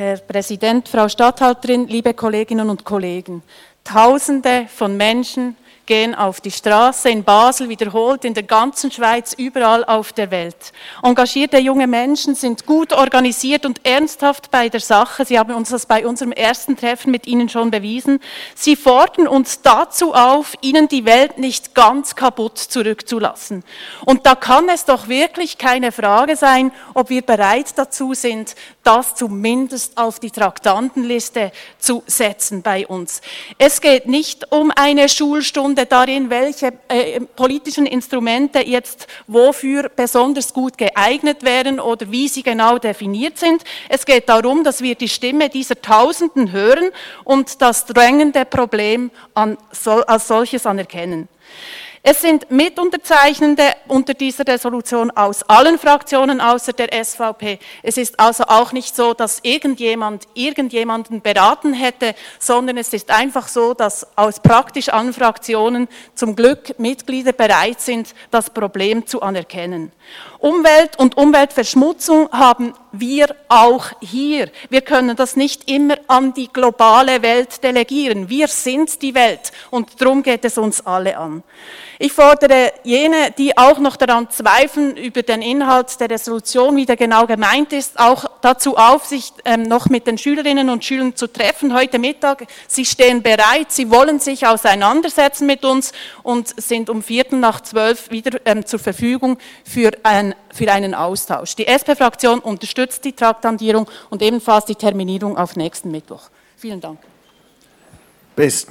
Herr Präsident, Frau Statthalterin, liebe Kolleginnen und Kollegen. Tausende von Menschen gehen auf die Straße in Basel, wiederholt in der ganzen Schweiz, überall auf der Welt. Engagierte junge Menschen sind gut organisiert und ernsthaft bei der Sache. Sie haben uns das bei unserem ersten Treffen mit Ihnen schon bewiesen. Sie fordern uns dazu auf, ihnen die Welt nicht ganz kaputt zurückzulassen. Und da kann es doch wirklich keine Frage sein, ob wir bereit dazu sind, das zumindest auf die Traktandenliste zu setzen bei uns. Es geht nicht um eine Schulstunde darin, welche politischen Instrumente jetzt wofür besonders gut geeignet wären oder wie sie genau definiert sind. Es geht darum, dass wir die Stimme dieser Tausenden hören und das drängende Problem als solches anerkennen. Es sind Mitunterzeichnende unter dieser Resolution aus allen Fraktionen außer der SVP. Es ist also auch nicht so, dass irgendjemand irgendjemanden beraten hätte, sondern es ist einfach so, dass aus praktisch allen Fraktionen zum Glück Mitglieder bereit sind, das Problem zu anerkennen. Umwelt und Umweltverschmutzung haben wir auch hier. Wir können das nicht immer an die globale Welt delegieren. Wir sind die Welt und darum geht es uns alle an. Ich fordere jene, die auch noch daran zweifeln, über den Inhalt der Resolution, wie der genau gemeint ist, auch dazu auf, sich noch mit den Schülerinnen und Schülern zu treffen heute Mittag. Sie stehen bereit, sie wollen sich auseinandersetzen mit uns und sind um 11:45 wieder zur Verfügung für einen Austausch. Die SP-Fraktion unterstützt die Traktandierung und ebenfalls die Terminierung auf nächsten Mittwoch. Vielen Dank. Besten